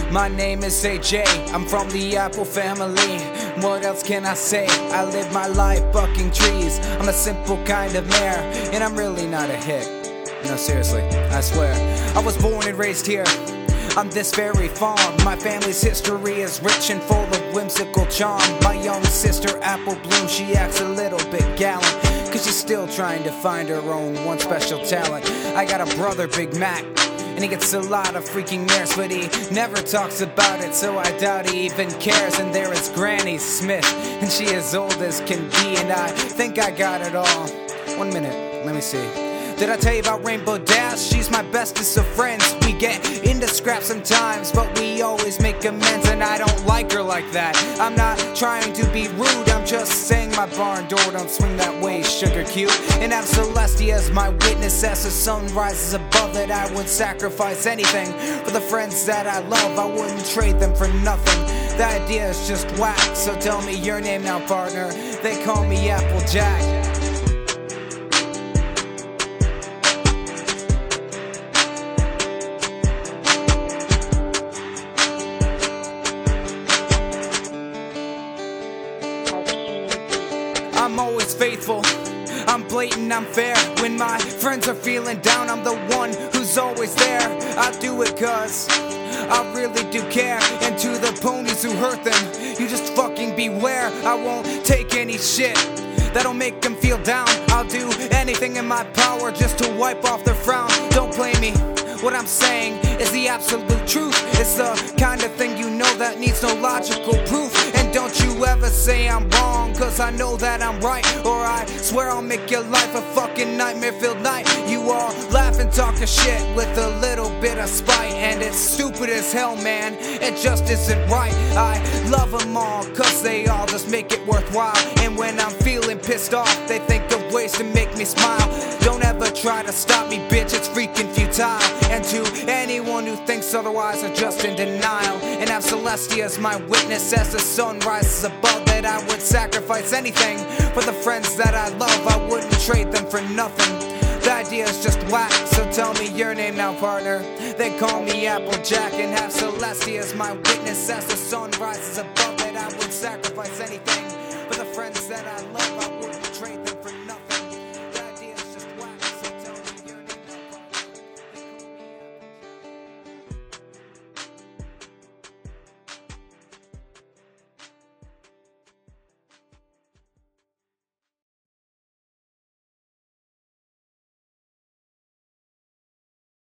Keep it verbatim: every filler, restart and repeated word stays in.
My name is A J, I'm from the Apple family. What else can I say? I live my life bucking trees. I'm a simple kind of mayor, and I'm really not a hick. No, seriously, I swear. I was born and raised here on this very farm. My family's history is rich and full of whimsical charm. My young sister Apple Bloom, she acts a little bit gallant, cause she's still trying to find her own one special talent. I got a brother, Big Mac, and he gets a lot of freaking mirrors, but he never talks about it, so I doubt he even cares. And there is Granny Smith, and she as old as can be, and I think I got it all. One minute, let me see. Did I tell you about Rainbow Dash? She's my bestest of friends. We get into scraps sometimes, but we always make amends, and I don't like her like that. I'm not trying to be rude, I'm just saying my barn door don't swing that way, sugar cute. And have Celestia as my witness as the sun rises above it. I would sacrifice anything for the friends that I love. I wouldn't trade them for nothing. The idea is just whack, so tell me your name now, partner. They call me Applejack. I'm always faithful, I'm blatant, I'm fair. When my friends are feeling down, I'm the one who's always there. I do it cause I really do care. And to the ponies who hurt them, you just fucking beware. I won't take any shit that'll make them feel down. I'll do anything in my power just to wipe off their frown. Don't blame me, what I'm saying is the absolute truth. It's the kind of thing you know that needs no logical proof. And don't you ever say I'm wrong, cause I know that I'm right, or I swear I'll make your life a fucking nightmare-filled night. You all laugh and talk a shit with a little bit of spite, and it's stupid as hell, man, it just isn't right. I love them all, cause they all just make it worthwhile. And when I'm feeling pissed off, they think of ways to make me smile. Don't ever try to stop me, bitch, it's freaking futile. And to anyone who thinks otherwise are just in denial. And have Celestia as my witness as the sun rises above it. I would sacrifice anything for the friends that I love. I wouldn't trade them for nothing. The idea is just whack, so tell me your name now, partner. They call me Applejack, and have Celestia as my witness as the sun rises above it. I would sacrifice anything